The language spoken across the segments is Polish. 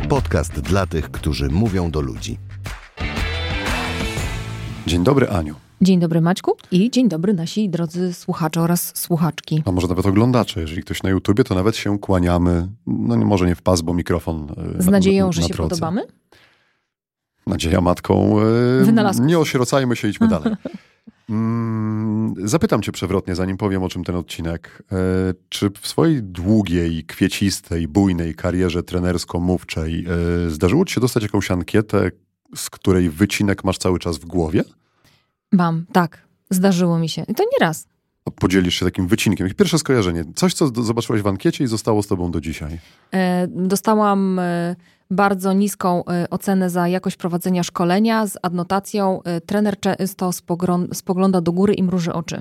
Podcast dla tych, którzy mówią do ludzi. Dzień dobry, Aniu. Dzień dobry, Maćku, i dzień dobry nasi drodzy słuchacze oraz słuchaczki. A może nawet oglądacze. Jeżeli ktoś na YouTubie, to nawet się kłaniamy. No może nie w pas, bo mikrofon z nadzieją, że się podobamy? Nadzieja matką. Wynalazków. Nie osierocajmy się, idźmy dalej. Zapytam cię przewrotnie, zanim powiem, o czym ten odcinek. Czy w swojej długiej, kwiecistej, bujnej karierze trenersko-mówczej zdarzyło ci się dostać jakąś ankietę, z której wycinek masz cały czas w głowie? Mam, tak. Zdarzyło mi się. I to nie raz. Podzielisz się takim wycinkiem. Pierwsze skojarzenie. Coś, co zobaczyłaś w ankiecie i zostało z tobą do dzisiaj. Dostałam bardzo niską ocenę za jakość prowadzenia szkolenia z adnotacją: trener często spogląda do góry i mruży oczy.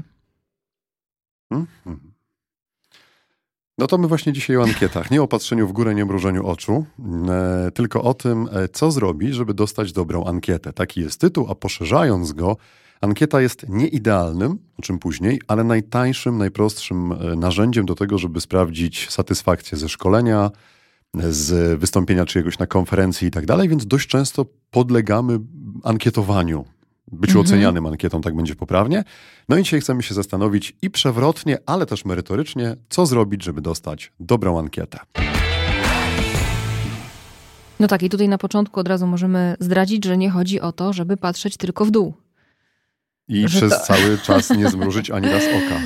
No to my właśnie dzisiaj o ankietach. Nie o patrzeniu w górę, nie o mrużeniu oczu, tylko o tym, co zrobić, żeby dostać dobrą ankietę. Taki jest tytuł, a poszerzając go, ankieta jest nieidealnym, o czym później, ale najtańszym, najprostszym narzędziem do tego, żeby sprawdzić satysfakcję ze szkolenia, z wystąpienia czyjegoś na konferencji i tak dalej, więc dość często podlegamy ankietowaniu. Byciu ocenianym ankietą, tak będzie poprawnie. No i dzisiaj chcemy się zastanowić i przewrotnie, ale też merytorycznie, co zrobić, żeby dostać dobrą ankietę. No tak, i tutaj na początku od razu możemy zdradzić, że nie chodzi o to, żeby patrzeć tylko w dół. I przez cały czas nie zmrużyć ani raz oka.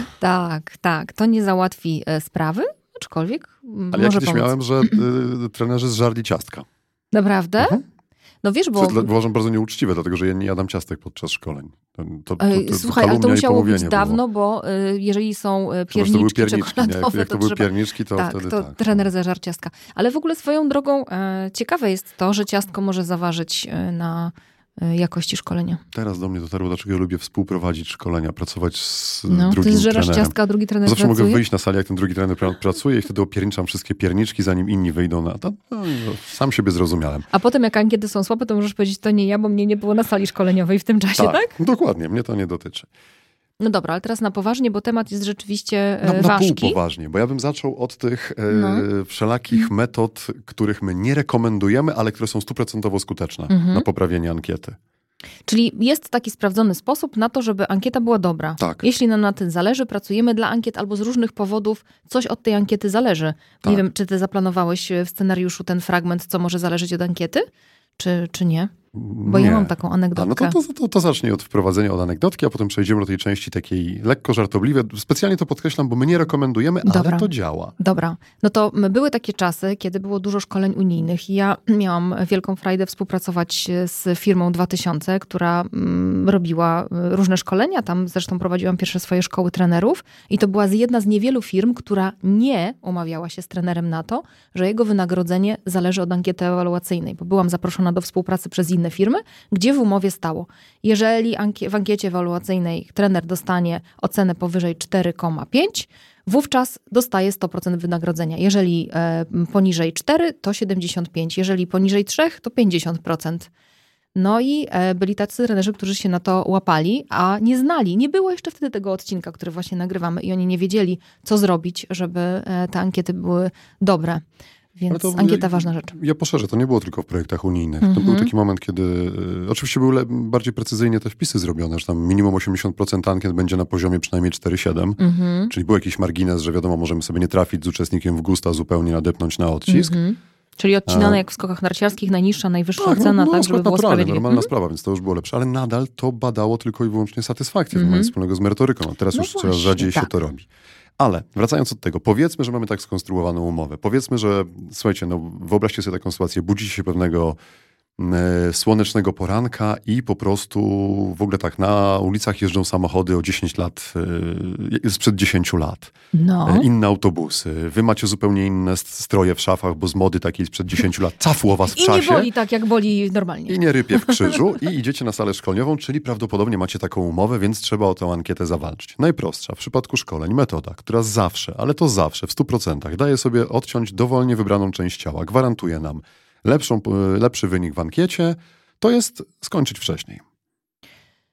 Tak. To nie załatwi sprawy, aczkolwiek ale może ja kiedyś pomóc. miałem, że trenerzy zżarli ciastka. Naprawdę? No wiesz, bo... To uważam bardzo nieuczciwe, dlatego że ja nie jadam ciastek podczas szkoleń. Słuchaj, ale to musiało być dawno, bo jeżeli są pierniczki czekoladowe, jak to były pierniczki, to wtedy tak. Trener zażar ciastka. Ale w ogóle swoją drogą ciekawe jest to, że ciastko może zaważyć na jakości szkolenia. Teraz do mnie dotarło, dlaczego ja lubię współprowadzić szkolenia, pracować z drugim trenerem. Ty zżerasz ciastka, a drugi trener Zawsze pracuje? mogę wyjść na salę, jak ten drugi trener pracuje i wtedy opierniczam wszystkie pierniczki, zanim inni wyjdą na to. No, sam siebie zrozumiałem. A potem jak ankiety są słabe, to możesz powiedzieć, to nie ja, bo mnie nie było na sali szkoleniowej w tym czasie, tak? Dokładnie, mnie to nie dotyczy. No dobra, ale teraz na poważnie, bo temat jest rzeczywiście na ważki. pół poważnie, bo ja bym zaczął od tych wszelakich metod, których my nie rekomendujemy, ale które są 100% skuteczne na poprawienie ankiety. Czyli jest taki sprawdzony sposób na to, żeby ankieta była dobra. Tak. Jeśli nam na tym zależy, pracujemy dla ankiet albo z różnych powodów coś od tej ankiety zależy. Tak. Nie wiem, czy ty zaplanowałeś w scenariuszu ten fragment, co może zależeć od ankiety, czy nie? Bo nie. Ja mam taką anegdotkę. To zacznij od wprowadzenia od anegdotki, a potem przejdziemy do tej części takiej lekko żartobliwej. Specjalnie to podkreślam, bo my nie rekomendujemy, ale to działa. Dobra. No to były takie czasy, kiedy było dużo szkoleń unijnych i ja miałam wielką frajdę współpracować z firmą 2000, która robiła różne szkolenia. Tam zresztą prowadziłam pierwsze swoje szkoły trenerów i to była jedna z niewielu firm, która nie umawiała się z trenerem na to, że jego wynagrodzenie zależy od ankiety ewaluacyjnej, bo byłam zaproszona do współpracy przez inne firmy, gdzie w umowie stało: jeżeli w ankiecie ewaluacyjnej trener dostanie ocenę powyżej 4,5, wówczas dostaje 100% wynagrodzenia. Jeżeli poniżej 4, to 75%. Jeżeli poniżej 3, to 50%. No i byli tacy trenerzy, którzy się na to łapali, a nie znali. Nie było jeszcze wtedy tego odcinka, który właśnie nagrywamy i oni nie wiedzieli, co zrobić, żeby te ankiety były dobre. Więc ankieta ważna rzecz. Ja poszerzę, to nie było tylko w projektach unijnych. To był taki moment, kiedy oczywiście były bardziej precyzyjnie te wpisy zrobione, że tam minimum 80% ankiet będzie na poziomie przynajmniej 4,7. Czyli był jakiś margines, że wiadomo, możemy sobie nie trafić z uczestnikiem w gusta, zupełnie nadepnąć na odcisk. Czyli odcinane jak w skokach narciarskich, najniższa, najwyższa ocena, tak, żeby było sprawiedliwie. Normalna sprawa, więc to już było lepsze, ale nadal to badało tylko i wyłącznie satysfakcję, nie ma nic wspólnego z merytoryką, a teraz już coraz rzadziej się to robi. Ale wracając od tego, powiedzmy, że mamy tak skonstruowaną umowę. Powiedzmy, że słuchajcie, wyobraźcie sobie taką sytuację, budzicie się pewnego słonecznego poranka i po prostu w ogóle tak na ulicach jeżdżą samochody o 10 lat, sprzed 10 lat. Inne autobusy. Wy macie zupełnie inne stroje w szafach, bo z mody takiej sprzed 10 lat cafło was w czasie. I nie boli tak, jak boli normalnie. I nie rypie w krzyżu. I idziecie na salę szkoleniową, czyli prawdopodobnie macie taką umowę, więc trzeba o tę ankietę zawalczyć. Najprostsza w przypadku szkoleń metoda, która zawsze, ale to zawsze w 100% daje sobie odciąć dowolnie wybraną część ciała. Gwarantuje nam lepszy wynik w ankiecie, to jest skończyć wcześniej.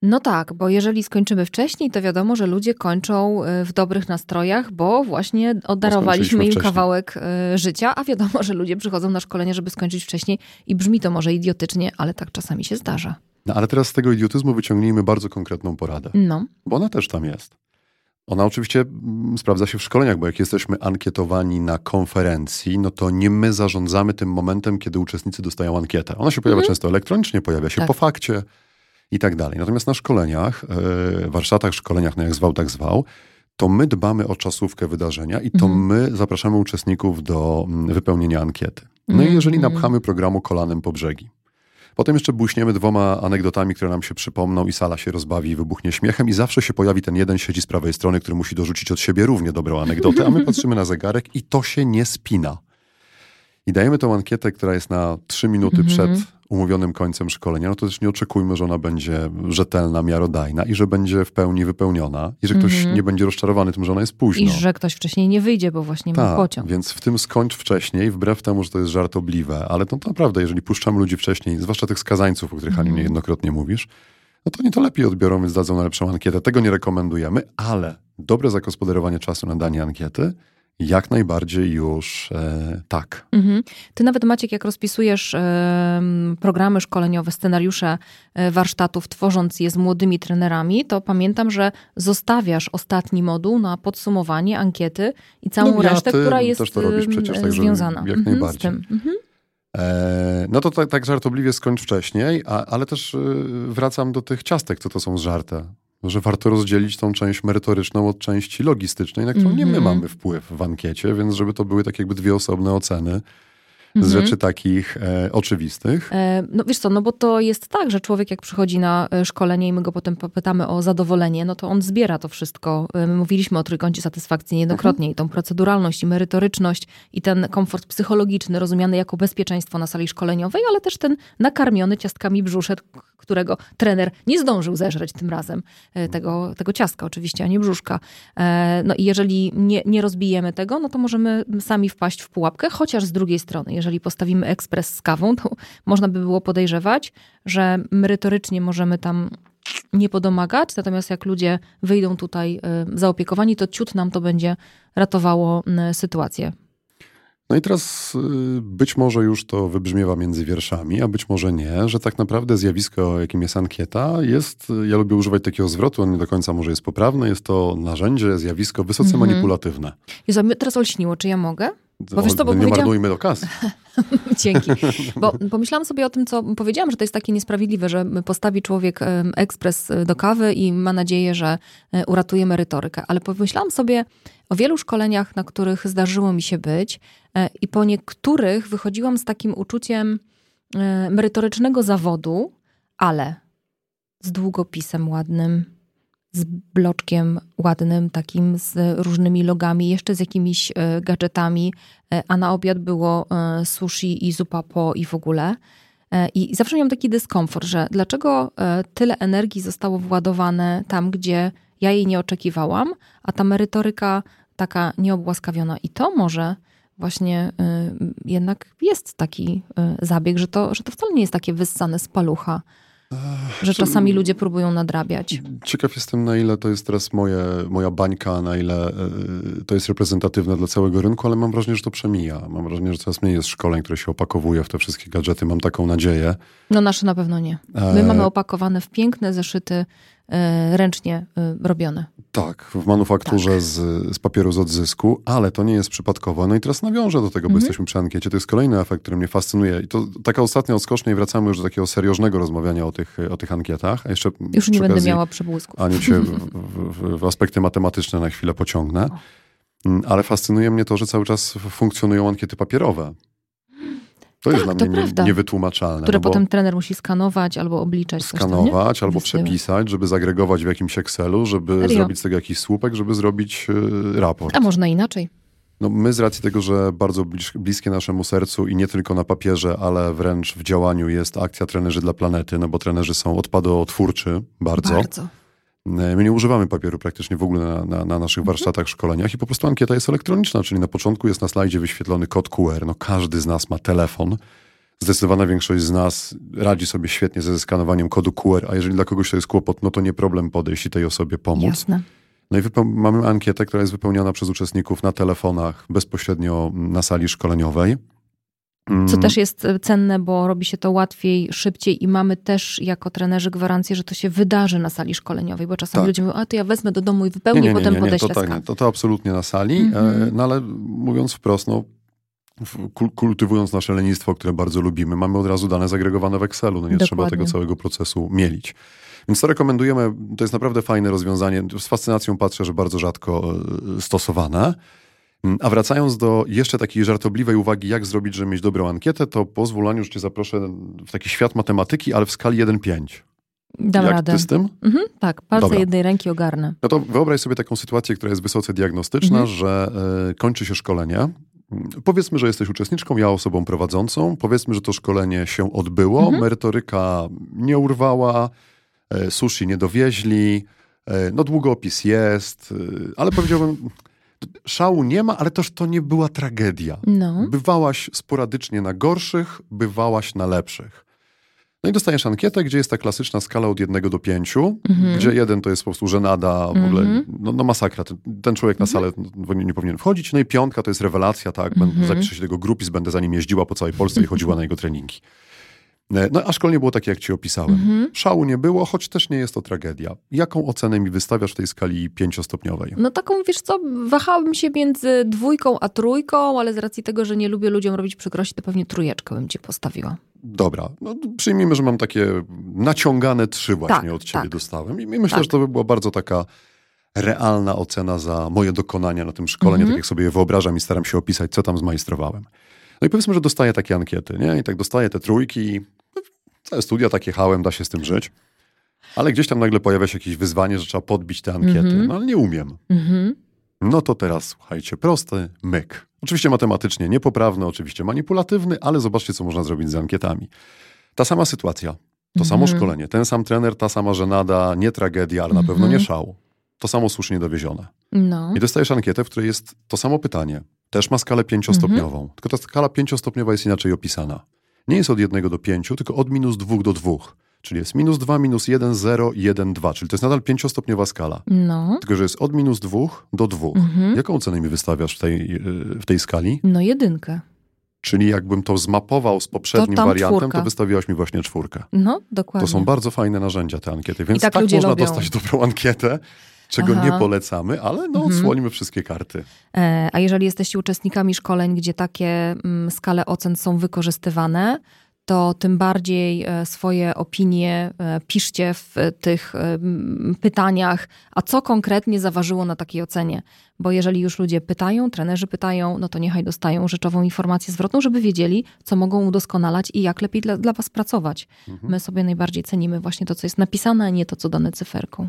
No tak, bo jeżeli skończymy wcześniej, to wiadomo, że ludzie kończą w dobrych nastrojach, bo właśnie oddarowaliśmy im kawałek życia, a wiadomo, że ludzie przychodzą na szkolenie, żeby skończyć wcześniej i brzmi to może idiotycznie, ale tak czasami się zdarza. No, ale teraz z tego idiotyzmu wyciągnijmy bardzo konkretną poradę, bo ona też tam jest. Ona oczywiście sprawdza się w szkoleniach, bo jak jesteśmy ankietowani na konferencji, no to nie my zarządzamy tym momentem, kiedy uczestnicy dostają ankietę. Ona się pojawia często elektronicznie, pojawia się po fakcie i tak dalej. Natomiast na szkoleniach, warsztatach, szkoleniach, no jak zwał, tak zwał, to my dbamy o czasówkę wydarzenia i to my zapraszamy uczestników do wypełnienia ankiety. No i jeżeli napchamy programu kolanem po brzegi, potem jeszcze błyśniemy 2 anegdotami, które nam się przypomną i sala się rozbawi i wybuchnie śmiechem i zawsze się pojawi ten jeden, siedzi z prawej strony, który musi dorzucić od siebie równie dobrą anegdotę, a my patrzymy na zegarek i to się nie spina. I dajemy tą ankietę, która jest na 3 minuty przed umówionym końcem szkolenia, no to też nie oczekujmy, że ona będzie rzetelna, miarodajna i że będzie w pełni wypełniona i że ktoś nie będzie rozczarowany tym, że ona jest późno. I że ktoś wcześniej nie wyjdzie, bo właśnie ma pociąg. Więc w tym skończ wcześniej, wbrew temu, że to jest żartobliwe, ale to naprawdę, jeżeli puszczamy ludzi wcześniej, zwłaszcza tych skazańców, o których Aniu niejednokrotnie mówisz, no to oni to lepiej odbiorą, więc dadzą na lepszą ankietę. Tego nie rekomendujemy, ale dobre zagospodarowanie czasu na danie ankiety jak najbardziej już tak. Ty nawet, Maciek, jak rozpisujesz programy szkoleniowe, scenariusze warsztatów, tworząc je z młodymi trenerami, to pamiętam, że zostawiasz ostatni moduł na podsumowanie ankiety i całą resztę, która jest też to robisz przecież, tak, związana jak najbardziej. z tym. No to tak żartobliwie skończ wcześniej, ale też wracam do tych ciastek, co to są zżarte. Że warto rozdzielić tą część merytoryczną od części logistycznej, na którą nie my mamy wpływ w ankiecie, więc żeby to były tak jakby 2 osobne oceny z rzeczy takich oczywistych. No wiesz co, no bo to jest tak, że człowiek jak przychodzi na szkolenie i my go potem popytamy o zadowolenie, no to on zbiera to wszystko. My mówiliśmy o trójkącie satysfakcji niejednokrotnie i tą proceduralność i merytoryczność i ten komfort psychologiczny rozumiany jako bezpieczeństwo na sali szkoleniowej, ale też ten nakarmiony ciastkami brzuszek, którego trener nie zdążył zeżreć tym razem. Tego ciastka oczywiście, a nie brzuszka. No i jeżeli nie rozbijemy tego, no to możemy sami wpaść w pułapkę, chociaż z drugiej strony, jeżeli postawimy ekspres z kawą, to można by było podejrzewać, że merytorycznie możemy tam nie podomagać, natomiast jak ludzie wyjdą tutaj zaopiekowani, to ciut nam to będzie ratowało sytuację. No i teraz być może już to wybrzmiewa między wierszami, a być może nie, że tak naprawdę zjawisko, jakim jest ankieta, ja lubię używać takiego zwrotu, on nie do końca może jest poprawny, jest to narzędzie, zjawisko wysoce manipulatywne. Jezu, mnie teraz olśniło, czy ja mogę? Bo wiesz co, nie marnujmy do kasy. Dzięki. Bo pomyślałam sobie o tym, co powiedziałam, że to jest takie niesprawiedliwe, że postawi człowiek ekspres do kawy i ma nadzieję, że uratuje merytorykę. Ale pomyślałam sobie o wielu szkoleniach, na których zdarzyło mi się być i po niektórych wychodziłam z takim uczuciem merytorycznego zawodu, ale z długopisem ładnym, z bloczkiem ładnym, takim z różnymi logami, jeszcze z jakimiś gadżetami, a na obiad było sushi i zupa po i w ogóle. I zawsze miałam taki dyskomfort, że dlaczego tyle energii zostało władowane tam, gdzie ja jej nie oczekiwałam, a ta merytoryka taka nieobłaskawiona. I to może właśnie jednak jest taki zabieg, że to wcale nie jest takie wyssane z palucha, że czasami ludzie próbują nadrabiać. Ciekaw jestem, na ile to jest teraz moja bańka, na ile to jest reprezentatywne dla całego rynku, ale mam wrażenie, że to przemija. Mam wrażenie, że coraz mniej jest szkoleń, które się opakowuje w te wszystkie gadżety. Mam taką nadzieję. No nasze na pewno nie. My mamy opakowane w piękne zeszyty, ręcznie robione. Tak, w manufakturze tak. z papieru z odzysku, ale to nie jest przypadkowo. No i teraz nawiążę do tego, bo jesteśmy przy ankiecie. To jest kolejny efekt, który mnie fascynuje. I to taka ostatnia odskocznia i wracamy już do takiego serioznego rozmawiania o tych ankietach. A jeszcze już nie będę miała przebłysków. Aniu cię w aspekty matematyczne na chwilę pociągnę. Ale fascynuje mnie to, że cały czas funkcjonują ankiety papierowe. To jest dla mnie niewytłumaczalne. Które potem trener musi skanować albo obliczać. Skanować coś, albo przepisać, żeby zagregować w jakimś Excelu, żeby zrobić z tego jakiś słupek, żeby zrobić raport. A można inaczej. No my z racji tego, że bardzo bliskie naszemu sercu i nie tylko na papierze, ale wręcz w działaniu jest akcja Trenerzy dla Planety, no bo trenerzy są odpadotwórczy bardzo. My nie używamy papieru praktycznie w ogóle na naszych warsztatach, szkoleniach i po prostu ankieta jest elektroniczna, czyli na początku jest na slajdzie wyświetlony kod QR. No każdy z nas ma telefon, Zdecydowana większość z nas radzi sobie świetnie ze skanowaniem kodu QR, a jeżeli dla kogoś to jest kłopot, no to nie problem podejść i tej osobie pomóc. Jasne. No i mamy ankietę, która jest wypełniana przez uczestników na telefonach, bezpośrednio na sali szkoleniowej. Co też jest cenne, bo robi się to łatwiej, szybciej i mamy też jako trenerzy gwarancję, że to się wydarzy na sali szkoleniowej, bo czasami ludzie mówią, to ja wezmę do domu i wypełnię, potem podeślę skan. To absolutnie na sali, no ale mówiąc wprost, kultywując nasze lenistwo, które bardzo lubimy, mamy od razu dane zagregowane w Excelu, no nie trzeba tego całego procesu mielić. Więc to rekomendujemy, to jest naprawdę fajne rozwiązanie, z fascynacją patrzę, że bardzo rzadko stosowane. A wracając do jeszcze takiej żartobliwej uwagi, jak zrobić, żeby mieć dobrą ankietę, to pozwól, Aniu, już cię zaproszę w taki świat matematyki, ale w skali 1-5. Dam radę. Ty z tym? Tak, palce jednej ręki ogarnę. No to wyobraź sobie taką sytuację, która jest wysoce diagnostyczna, że kończy się szkolenie. Powiedzmy, że jesteś uczestniczką, ja osobą prowadzącą. Powiedzmy, że to szkolenie się odbyło, merytoryka nie urwała, sushi nie dowieźli, no długopis jest, ale powiedziałbym, szału nie ma, ale też to nie była tragedia. No. Bywałaś sporadycznie na gorszych, bywałaś na lepszych. No i dostajesz ankietę, gdzie jest ta klasyczna skala od 1 do 5, gdzie 1 to jest po prostu żenada, w ogóle no masakra. Ten człowiek na salę nie powinien wchodzić. No i 5 to jest rewelacja, tak, zapiszę się do tego grupis, będę za nim jeździła po całej Polsce i chodziła na jego treningi. No a szkolenie było takie, jak ci opisałem. Szału nie było, choć też nie jest to tragedia. Jaką ocenę mi wystawiasz w tej skali 5-stopniowej? No taką, wiesz co, wahałabym się między 2 a 3, ale z racji tego, że nie lubię ludziom robić przykrości, to pewnie 3 bym ci postawiła. Dobra, no przyjmijmy, że mam takie naciągane 3 właśnie od ciebie dostałem. I myślę, że to by była bardzo taka realna ocena za moje dokonania na tym szkoleniu, tak jak sobie je wyobrażam i staram się opisać, co tam zmajstrowałem. No i powiedzmy, że dostaję takie ankiety, nie? I tak dostaję te 3, całe studia tak jechałem, da się z tym żyć. Ale gdzieś tam nagle pojawia się jakieś wyzwanie, że trzeba podbić te ankiety. No ale nie umiem. No to teraz, słuchajcie, prosty myk. Oczywiście matematycznie niepoprawny, oczywiście manipulatywny, ale zobaczcie, co można zrobić z ankietami. Ta sama sytuacja, to samo szkolenie, ten sam trener, ta sama żenada, nie tragedia, ale na pewno nie szał. To samo słusznie dowiezione. No. I dostajesz ankietę, w której jest to samo pytanie. Też ma skalę 5-stopniową. Tylko ta skala 5-stopniowa jest inaczej opisana. Nie jest od 1 do 5, tylko od -2 do 2. Czyli jest -2, -1, 0, 1, 2. Czyli to jest nadal 5-stopniowa skala. No. Tylko, że jest od -2 do 2. Jaką ocenę mi wystawiasz w tej skali? No 1. Czyli jakbym to zmapował z poprzednim wariantem, 4. to wystawiłaś mi właśnie 4. No, dokładnie. To są bardzo fajne narzędzia, te ankiety. Więc tak można lubią. dostać dobrą ankietę, czego nie polecamy, ale odsłonimy wszystkie karty. A jeżeli jesteście uczestnikami szkoleń, gdzie takie skale ocen są wykorzystywane, to tym bardziej swoje opinie piszcie w tych pytaniach, a co konkretnie zaważyło na takiej ocenie. Bo jeżeli już ludzie pytają, trenerzy pytają, no to niechaj dostają rzeczową informację zwrotną, żeby wiedzieli, co mogą udoskonalać i jak lepiej dla was pracować. My sobie najbardziej cenimy właśnie to, co jest napisane, a nie to, co dane cyferką.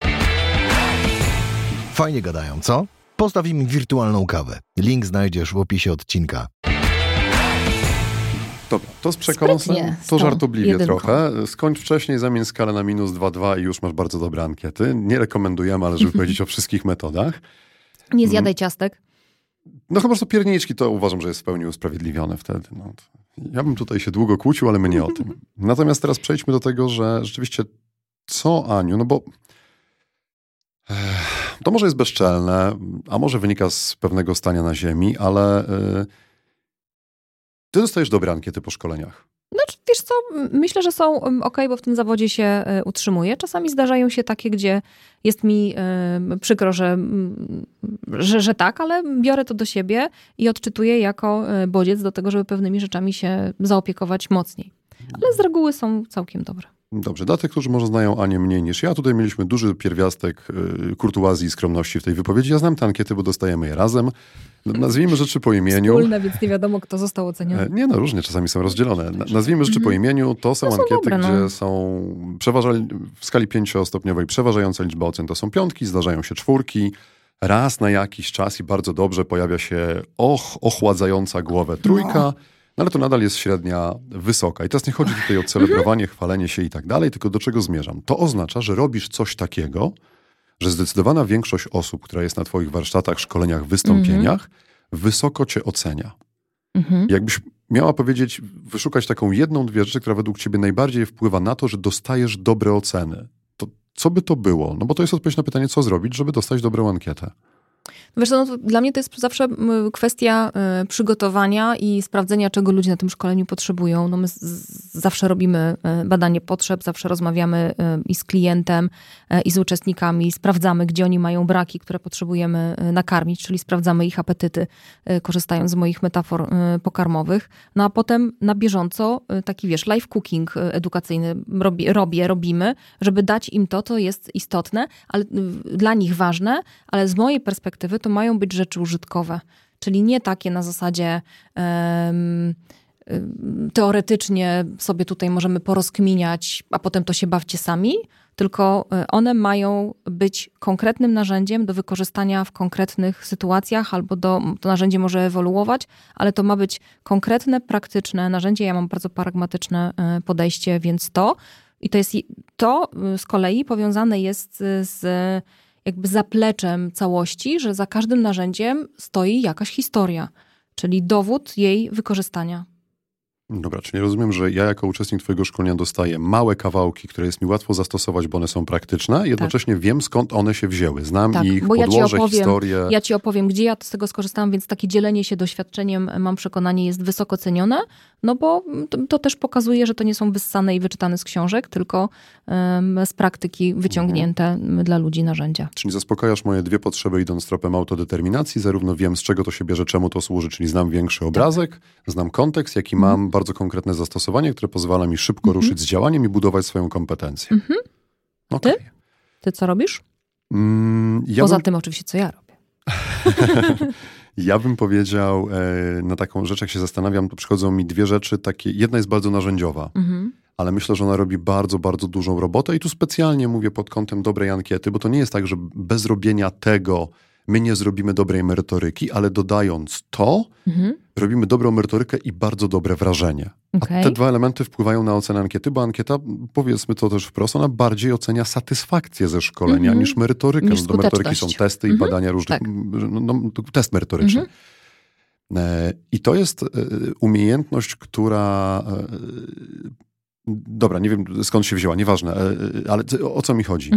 Fajnie gadają, co? Postaw im wirtualną kawę. Link znajdziesz w opisie odcinka. Dobra, to z przekąsem, to żartobliwie 1. trochę. Skończ wcześniej, zamień skalę na -2,2 i już masz bardzo dobre ankiety. Nie rekomendujemy, ale żeby powiedzieć o wszystkich metodach. Nie zjadaj ciastek. No chyba, że to pierniczki, to uważam, że jest w pełni usprawiedliwione wtedy. No, ja bym tutaj się długo kłócił, ale my nie o tym. Natomiast teraz przejdźmy do tego, że rzeczywiście co, Aniu, no bo to może jest bezczelne, a może wynika z pewnego stania na ziemi, ale ty dostajesz dobre ankiety po szkoleniach. No wiesz co, myślę, że są okej, bo w tym zawodzie się utrzymuję. Czasami zdarzają się takie, gdzie jest mi przykro, że tak, ale biorę to do siebie i odczytuję jako bodziec do tego, żeby pewnymi rzeczami się zaopiekować mocniej. Ale z reguły są całkiem dobre. Dobrze, dla tych, którzy może znają Anię mniej niż ja, tutaj mieliśmy duży pierwiastek kurtuazji i skromności w tej wypowiedzi. Ja znam te ankiety, bo dostajemy je razem. Nazwijmy rzeczy po imieniu. Wspólne, więc nie wiadomo, kto został oceniony. Nie, no różnie, czasami są rozdzielone. Nazwijmy rzeczy po imieniu. To są ankiety, dobre, gdzie są w skali 5-stopniowej przeważająca liczba ocen to są 5, zdarzają się 4. Raz na jakiś czas i bardzo dobrze pojawia się ochładzająca głowę 3. No ale to nadal jest średnia wysoka. I teraz nie chodzi tutaj o celebrowanie, chwalenie się i tak dalej, tylko do czego zmierzam? To oznacza, że robisz coś takiego, że zdecydowana większość osób, która jest na twoich warsztatach, szkoleniach, wystąpieniach, wysoko cię ocenia. Jakbyś miała powiedzieć, wyszukać taką jedną, dwie rzeczy, która według ciebie najbardziej wpływa na to, że dostajesz dobre oceny, to co by to było? No bo to jest odpowiedź na pytanie, co zrobić, żeby dostać dobrą ankietę. Wiesz, no, dla mnie to jest zawsze kwestia przygotowania i sprawdzenia, czego ludzie na tym szkoleniu potrzebują. No my zawsze robimy badanie potrzeb, zawsze rozmawiamy i z klientem, i z uczestnikami, sprawdzamy, gdzie oni mają braki, które potrzebujemy nakarmić, czyli sprawdzamy ich apetyty, korzystając z moich metafor pokarmowych. No a potem na bieżąco taki, wiesz, live cooking edukacyjny robimy, żeby dać im to, co jest istotne, ale dla nich ważne, ale z mojej perspektywy to mają być rzeczy użytkowe. Czyli nie takie na zasadzie teoretycznie sobie tutaj możemy porozkminiać, a potem to się bawcie sami, tylko one mają być konkretnym narzędziem do wykorzystania w konkretnych sytuacjach, albo to narzędzie może ewoluować, ale to ma być konkretne, praktyczne narzędzie. Ja mam bardzo pragmatyczne podejście, więc to z kolei powiązane jest z jakby zapleczem całości, że za każdym narzędziem stoi jakaś historia, czyli dowód jej wykorzystania. Dobra, czyli rozumiem, że ja jako uczestnik twojego szkolenia dostaję małe kawałki, które jest mi łatwo zastosować, bo one są praktyczne. Jednocześnie wiem, skąd one się wzięły. Znam ich, podłoże, historię. Ja ci opowiem, gdzie ja z tego skorzystałam, więc takie dzielenie się doświadczeniem, mam przekonanie, jest wysoko cenione, no bo to też pokazuje, że to nie są wyssane i wyczytane z książek, tylko z praktyki wyciągnięte dla ludzi narzędzia. Czyli zaspokajasz moje dwie potrzeby, idąc tropem autodeterminacji. Zarówno wiem, z czego to się bierze, czemu to służy, czyli znam większy obrazek, znam kontekst, jaki mam, bardzo konkretne zastosowanie, które pozwala mi szybko ruszyć z działaniem i budować swoją kompetencję. Okay. Ty co robisz? Poza tym oczywiście, co ja robię. Ja bym powiedział, na taką rzecz, jak się zastanawiam, to przychodzą mi dwie rzeczy takie. Jedna jest bardzo narzędziowa, ale myślę, że ona robi bardzo, bardzo dużą robotę i tu specjalnie mówię pod kątem dobrej ankiety, bo to nie jest tak, że bez robienia tego my nie zrobimy dobrej merytoryki, ale dodając to, robimy dobrą merytorykę i bardzo dobre wrażenie. Okay. A te dwa elementy wpływają na ocenę ankiety, bo ankieta, powiedzmy to też wprost, ona bardziej ocenia satysfakcję ze szkolenia niż merytorykę. Niż do merytoryki są testy i badania różnych, test merytoryczny. I to jest umiejętność, która... Dobra, nie wiem skąd się wzięła, nieważne, ale o co mi chodzi?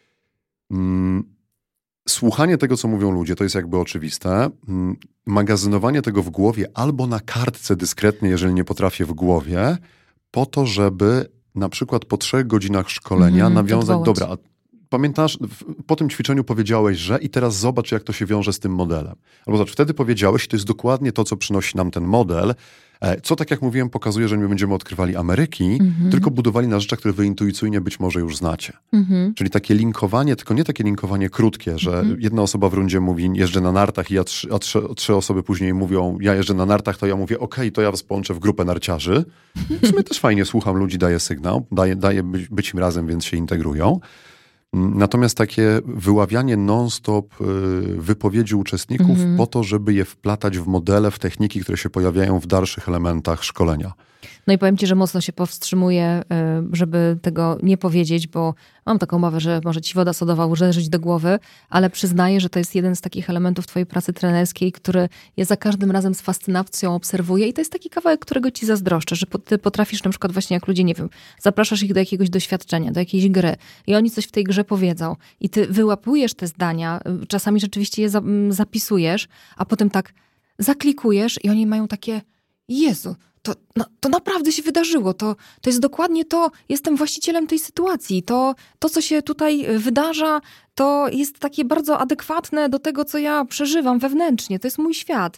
Słuchanie tego, co mówią ludzie, to jest jakby oczywiste. Magazynowanie tego w głowie albo na kartce dyskretnie, jeżeli nie potrafię w głowie, po to, żeby na przykład po 3 godzinach szkolenia nawiązać... Dobra, a pamiętasz, po tym ćwiczeniu powiedziałeś, że i teraz zobacz, jak to się wiąże z tym modelem. Albo zobacz, wtedy powiedziałeś, to jest dokładnie to, co przynosi nam ten model, co, tak jak mówiłem, pokazuje, że nie będziemy odkrywali Ameryki, tylko budowali na rzeczach, które wy intuicyjnie być może już znacie. Czyli takie linkowanie, tylko nie takie linkowanie krótkie, że jedna osoba w rundzie mówi, jeżdżę na nartach i trzy osoby później mówią, ja jeżdżę na nartach, to ja mówię, okej, to ja was połączę w grupę narciarzy. W sumie też fajnie słucham ludzi, daję sygnał, daję być im razem, więc się integrują. Natomiast takie wyławianie non-stop wypowiedzi uczestników po to, żeby je wplatać w modele, w techniki, które się pojawiają w dalszych elementach szkolenia. No i powiem ci, że mocno się powstrzymuję, żeby tego nie powiedzieć, bo mam taką obawę, że może ci woda sodowa uderzyć do głowy, ale przyznaję, że to jest jeden z takich elementów twojej pracy trenerskiej, który ja za każdym razem z fascynacją obserwuję i to jest taki kawałek, którego ci zazdroszczę, że ty potrafisz na przykład właśnie jak ludzie, nie wiem, zapraszasz ich do jakiegoś doświadczenia, do jakiejś gry i oni coś w tej grze powiedzą i ty wyłapujesz te zdania, czasami rzeczywiście je zapisujesz, a potem tak zaklikujesz i oni mają takie, Jezu, to naprawdę się wydarzyło, to jest dokładnie to, jestem właścicielem tej sytuacji, to co się tutaj wydarza, to jest takie bardzo adekwatne do tego, co ja przeżywam wewnętrznie, to jest mój świat.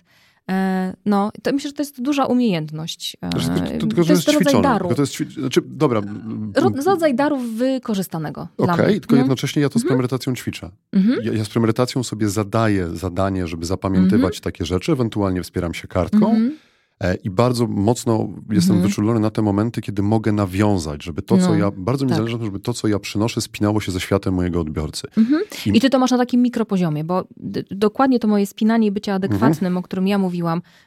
No, to myślę, że to jest duża umiejętność. Tylko, że jest rodzaj daru. Dobra. Rodzaj daru wykorzystanego. Okej, tylko jednocześnie ja to z premedytacją ćwiczę. Ja z premedytacją sobie zadaję zadanie, żeby zapamiętywać takie rzeczy, ewentualnie wspieram się kartką. I bardzo mocno jestem wyczulony na te momenty, kiedy mogę nawiązać, żeby to, co ja... Bardzo mi zależy na tym, żeby to, co ja przynoszę, spinało się ze światem mojego odbiorcy. I ty to masz na takim mikropoziomie, bo dokładnie to moje spinanie i bycie adekwatnym, o którym ja mówiłam,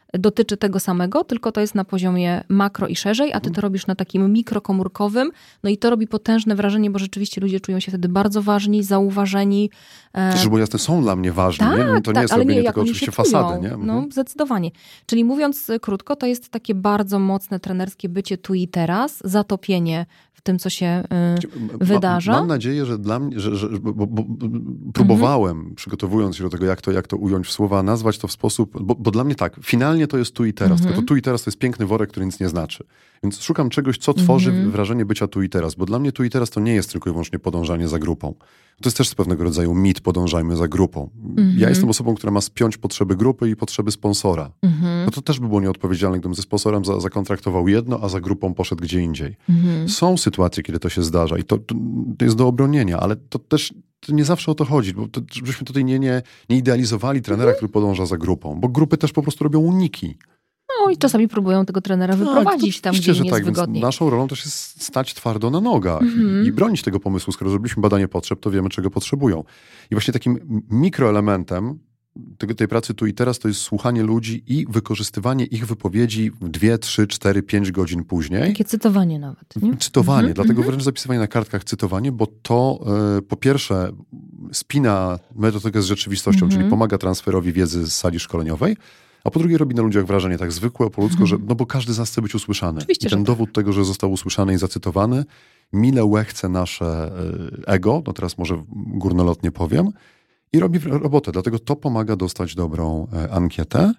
dotyczy tego samego, tylko to jest na poziomie makro i szerzej, a ty to robisz na takim mikrokomórkowym. No i to robi potężne wrażenie, bo rzeczywiście ludzie czują się wtedy bardzo ważni, zauważeni. Żeby było jasne, są dla mnie ważni. Tak, to nie jest robienie tylko oczywiście fasady. Nie? No, zdecydowanie. Czyli mówiąc krótko, to jest takie bardzo mocne trenerskie bycie tu i teraz, zatopienie w tym, co się wydarza. Mam nadzieję, że dla mnie, bo próbowałem, przygotowując się do tego, jak to ująć w słowa, nazwać to w sposób, bo dla mnie tak, finalnie to jest tu i teraz, tylko to tu i teraz to jest piękny worek, który nic nie znaczy. Więc szukam czegoś, co tworzy wrażenie bycia tu i teraz, bo dla mnie tu i teraz to nie jest tylko i wyłącznie podążanie za grupą. To jest też pewnego rodzaju mit, podążajmy za grupą. Ja jestem osobą, która ma spiąć potrzeby grupy i potrzeby sponsora. No to też by było nieodpowiedzialne, gdybym ze sponsorem zakontraktował jedno, a za grupą poszedł gdzie indziej. Są sytuacje, kiedy to się zdarza i to jest do obronienia, ale to też to nie zawsze o to chodzi, bo żebyśmy tutaj nie idealizowali trenera, który podąża za grupą, bo grupy też po prostu robią uniki. No i czasami próbują tego trenera wyprowadzić tam, gdzie im jest wygodniej. Naszą rolą też jest stać twardo na nogach i bronić tego pomysłu. Skoro zrobiliśmy badanie potrzeb, to wiemy, czego potrzebują. I właśnie takim mikroelementem tej pracy tu i teraz to jest słuchanie ludzi i wykorzystywanie ich wypowiedzi 2, 3, 4, 5 godzin później. Takie cytowanie nawet. Nie? Cytowanie, dlatego wręcz zapisywanie na kartkach cytowanie, bo to po pierwsze spina metodykę z rzeczywistością, czyli pomaga transferowi wiedzy z sali szkoleniowej, a po drugie robi na ludziach wrażenie tak zwykłe, po ludzku, że no bo każdy z nas chce być usłyszany. Oczywiście, i ten dowód tego, że został usłyszany i zacytowany, mile łechce nasze ego, no teraz może górnolotnie powiem, i robi robotę. Dlatego to pomaga dostać dobrą ankietę.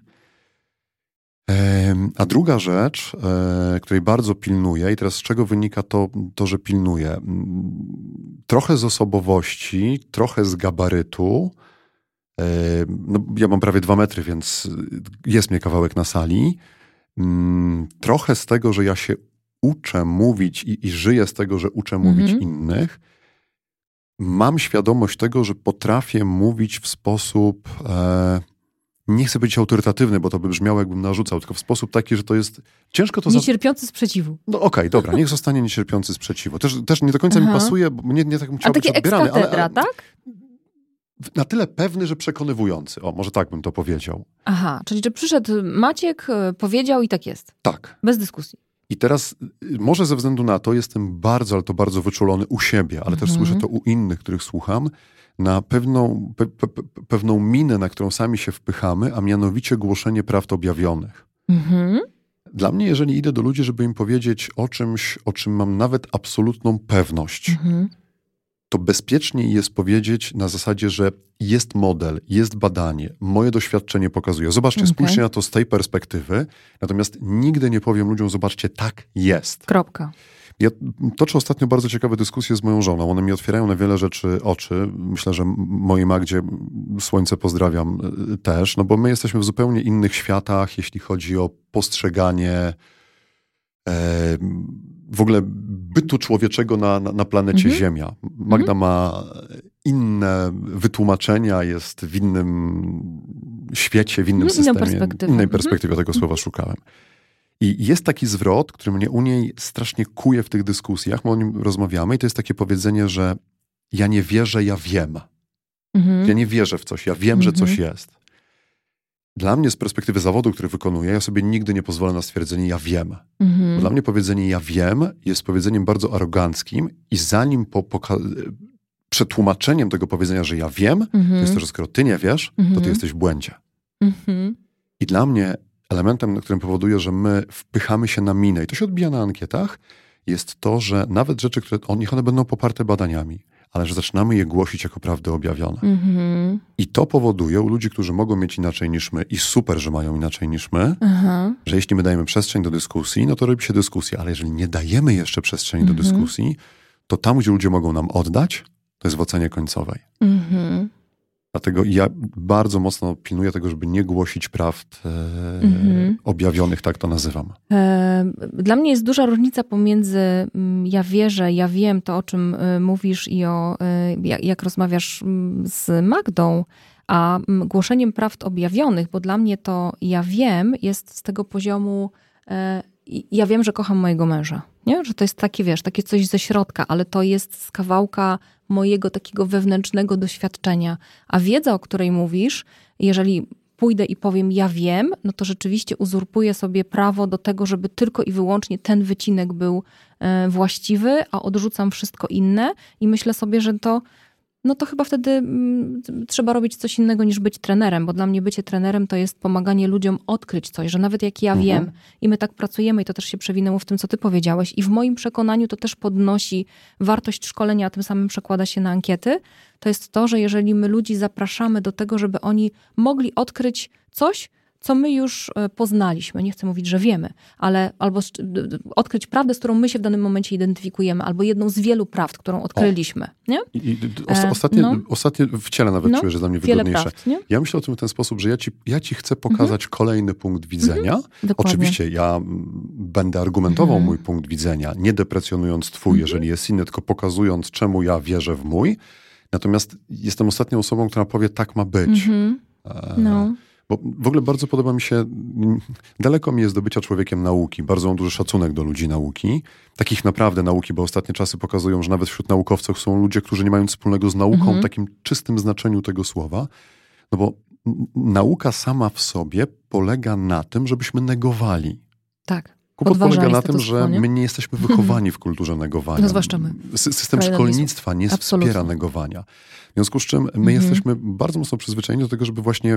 A druga rzecz, której bardzo pilnuję, i teraz z czego wynika to, że pilnuję? Trochę z osobowości, trochę z gabarytu. No, ja mam prawie 2 metry, więc jest mnie kawałek na sali. Trochę z tego, że ja się uczę mówić i żyję z tego, że uczę mówić innych. Mam świadomość tego, że potrafię mówić w sposób, nie chcę być autorytatywny, bo to by brzmiało, jakbym narzucał, tylko w sposób taki, że to jest ciężko to... Niecierpiący sprzeciwu. No okej, dobra, niech zostanie niecierpiący sprzeciwu. Też nie do końca mi pasuje, bo nie tak bym chciał być odbierany. Ale tak? Na tyle pewny, że przekonywujący. O, może tak bym to powiedział. Aha, czyli że przyszedł Maciek, powiedział i tak jest. Tak. Bez dyskusji. I teraz może ze względu na to jestem bardzo, ale to bardzo wyczulony u siebie, ale też słyszę to u innych, których słucham, na pewną minę, na którą sami się wpychamy, a mianowicie głoszenie prawd objawionych. Dla mnie, jeżeli idę do ludzi, żeby im powiedzieć o czymś, o czym mam nawet absolutną pewność, to bezpieczniej jest powiedzieć na zasadzie, że jest model, jest badanie, moje doświadczenie pokazuje. Zobaczcie, spójrzcie na to z tej perspektywy, natomiast nigdy nie powiem ludziom, zobaczcie, tak jest. Kropka. Ja toczę ostatnio bardzo ciekawe dyskusje z moją żoną. One mi otwierają na wiele rzeczy oczy. Myślę, że mojej Magdzie słońce pozdrawiam też, no bo my jesteśmy w zupełnie innych światach, jeśli chodzi o postrzeganie w ogóle bytu człowieczego na planecie Ziemia. Magda ma inne wytłumaczenia, jest w innym świecie, w innym systemie. Innej perspektywy tego słowa szukałem. I jest taki zwrot, który mnie u niej strasznie kuje w tych dyskusjach, my o nim rozmawiamy i to jest takie powiedzenie, że ja nie wierzę, ja wiem. Ja nie wierzę w coś, ja wiem, że coś jest. Dla mnie z perspektywy zawodu, który wykonuję, ja sobie nigdy nie pozwolę na stwierdzenie ja wiem. Bo dla mnie powiedzenie ja wiem jest powiedzeniem bardzo aroganckim i zanim przetłumaczeniem tego powiedzenia, że ja wiem, to jest to, że skoro ty nie wiesz, to ty jesteś w błędzie. I dla mnie elementem, którym powoduje, że my wpychamy się na minę i to się odbija na ankietach, jest to, że nawet rzeczy, niech one będą poparte badaniami, ale że zaczynamy je głosić jako prawdy objawione. I to powoduje u ludzi, którzy mogą mieć inaczej niż my i super, że mają inaczej niż my, że jeśli my dajemy przestrzeń do dyskusji, no to robi się dyskusja, ale jeżeli nie dajemy jeszcze przestrzeni do dyskusji, to tam, gdzie ludzie mogą nam oddać, to jest w ocenie końcowej. Dlatego ja bardzo mocno pilnuję tego, żeby nie głosić prawd objawionych, tak to nazywam. Dla mnie jest duża różnica pomiędzy ja wierzę, ja wiem to, o czym mówisz i jak rozmawiasz z Magdą, a głoszeniem prawd objawionych, bo dla mnie to ja wiem jest z tego poziomu ja wiem, że kocham mojego męża. Nie? Że to jest takie, wiesz, takie coś ze środka, ale to jest z kawałka mojego takiego wewnętrznego doświadczenia. A wiedza, o której mówisz, jeżeli pójdę i powiem ja wiem, no to rzeczywiście uzurpuję sobie prawo do tego, żeby tylko i wyłącznie ten wycinek był właściwy, a odrzucam wszystko inne i myślę sobie, że to chyba wtedy trzeba robić coś innego niż być trenerem, bo dla mnie bycie trenerem to jest pomaganie ludziom odkryć coś, że nawet jak ja wiem i my tak pracujemy i to też się przewinęło w tym, co ty powiedziałeś i w moim przekonaniu to też podnosi wartość szkolenia, a tym samym przekłada się na ankiety, to jest to, że jeżeli my ludzi zapraszamy do tego, żeby oni mogli odkryć coś, co my już poznaliśmy, nie chcę mówić, że wiemy, ale albo odkryć prawdę, z którą my się w danym momencie identyfikujemy, albo jedną z wielu prawd, którą odkryliśmy. Nie? Ostatnio w ciele nawet czuję, że dla mnie wygodniejsze. Prawd, nie? Ja myślę o tym w ten sposób, że ja ci chcę pokazać kolejny punkt widzenia. Oczywiście ja będę argumentował mój punkt widzenia, nie deprecjonując twój, jeżeli jest inny, tylko pokazując, czemu ja wierzę w mój. Natomiast jestem ostatnią osobą, która powie, tak ma być. Bo w ogóle bardzo podoba mi się, daleko mi jest do bycia człowiekiem nauki. Bardzo mam duży szacunek do ludzi nauki. Takich naprawdę nauki, bo ostatnie czasy pokazują, że nawet wśród naukowców są ludzie, którzy nie mają nic wspólnego z nauką w takim czystym znaczeniu tego słowa. No bo nauka sama w sobie polega na tym, żebyśmy negowali. Tak. Kłopot polega na tym, że my nie jesteśmy wychowani w kulturze negowania. No zwłaszcza my. System szkolnictwa nie wspiera negowania. W związku z czym my jesteśmy bardzo mocno przyzwyczajeni do tego, żeby właśnie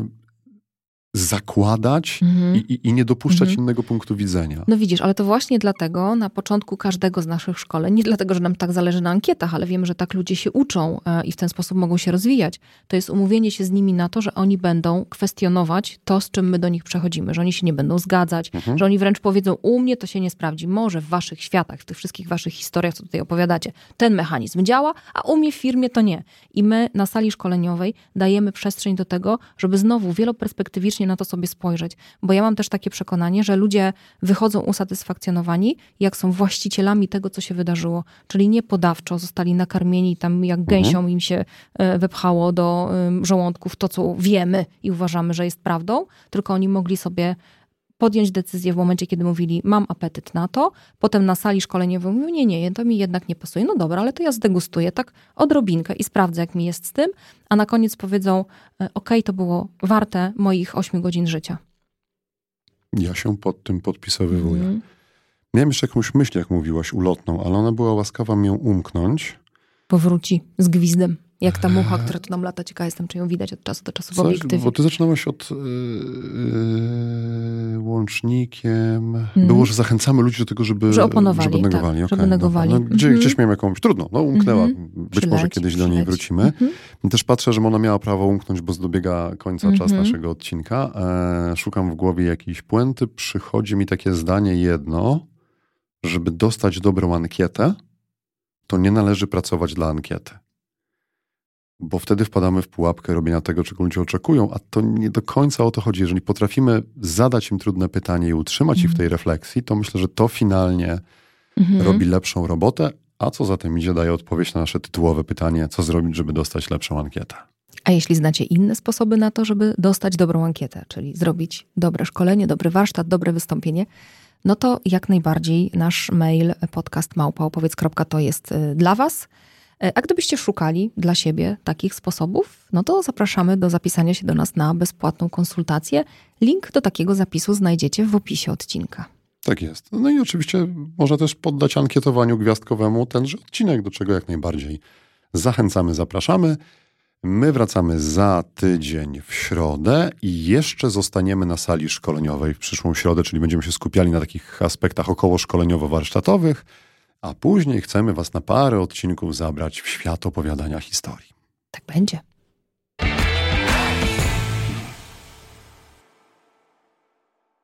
zakładać i nie dopuszczać innego punktu widzenia. No widzisz, ale to właśnie dlatego na początku każdego z naszych szkoleń, nie dlatego, że nam tak zależy na ankietach, ale wiemy, że tak ludzie się uczą i w ten sposób mogą się rozwijać, to jest umówienie się z nimi na to, że oni będą kwestionować to, z czym my do nich przechodzimy, że oni się nie będą zgadzać, że oni wręcz powiedzą, u mnie to się nie sprawdzi, może w waszych światach, w tych wszystkich waszych historiach, co tutaj opowiadacie, ten mechanizm działa, a u mnie w firmie to nie. I my na sali szkoleniowej dajemy przestrzeń do tego, żeby znowu wieloperspektywicznie na to sobie spojrzeć. Bo ja mam też takie przekonanie, że ludzie wychodzą usatysfakcjonowani, jak są właścicielami tego, co się wydarzyło. Czyli nie podawczo zostali nakarmieni tam jak gęsią im się wepchało do żołądków to, co wiemy i uważamy, że jest prawdą, tylko oni mogli sobie podjąć decyzję w momencie, kiedy mówili, mam apetyt na to, potem na sali szkoleniowej mówią, nie, to mi jednak nie pasuje. No dobra, ale to ja zdegustuję tak odrobinkę i sprawdzę, jak mi jest z tym, a na koniec powiedzą, okej, to było warte moich 8 godzin życia. Ja się pod tym podpisowywuję. Miałem jeszcze jakąś myśl, jak mówiłaś, ulotną, ale ona była łaskawa mi ją umknąć. Powróci z gwizdem. Jak ta mucha, która tu nam lata, ciekawa jestem, czy ją widać od czasu do czasu w obiektywie. Bo ty zaczynałaś od łącznikiem. Było, że zachęcamy ludzi do tego, żeby oponowali, żeby negowali. Tak, żeby negowali. No, gdzieś miałem jakąś, trudno, umknęła. Być może kiedyś do niej wrócimy. Też patrzę, że ona miała prawo umknąć, bo dobiega końca czas naszego odcinka. Szukam w głowie jakiejś puenty. Przychodzi mi takie zdanie jedno, żeby dostać dobrą ankietę, to nie należy pracować dla ankiety. Bo wtedy wpadamy w pułapkę robienia tego, czego ludzie oczekują, a to nie do końca o to chodzi. Jeżeli potrafimy zadać im trudne pytanie i utrzymać ich w tej refleksji, to myślę, że to finalnie robi lepszą robotę, a co za tym idzie, daje odpowiedź na nasze tytułowe pytanie, co zrobić, żeby dostać lepszą ankietę. A jeśli znacie inne sposoby na to, żeby dostać dobrą ankietę, czyli zrobić dobre szkolenie, dobry warsztat, dobre wystąpienie, no to jak najbardziej nasz mail podcast@opowiedz.to jest dla was. A gdybyście szukali dla siebie takich sposobów, no to zapraszamy do zapisania się do nas na bezpłatną konsultację. Link do takiego zapisu znajdziecie w opisie odcinka. Tak jest. No i oczywiście można też poddać ankietowaniu gwiazdkowemu tenże odcinek, do czego jak najbardziej zachęcamy, zapraszamy. My wracamy za tydzień w środę i jeszcze zostaniemy na sali szkoleniowej w przyszłą środę, czyli będziemy się skupiali na takich aspektach około szkoleniowo-warsztatowych, a później chcemy was na parę odcinków zabrać w świat opowiadania historii. Tak będzie.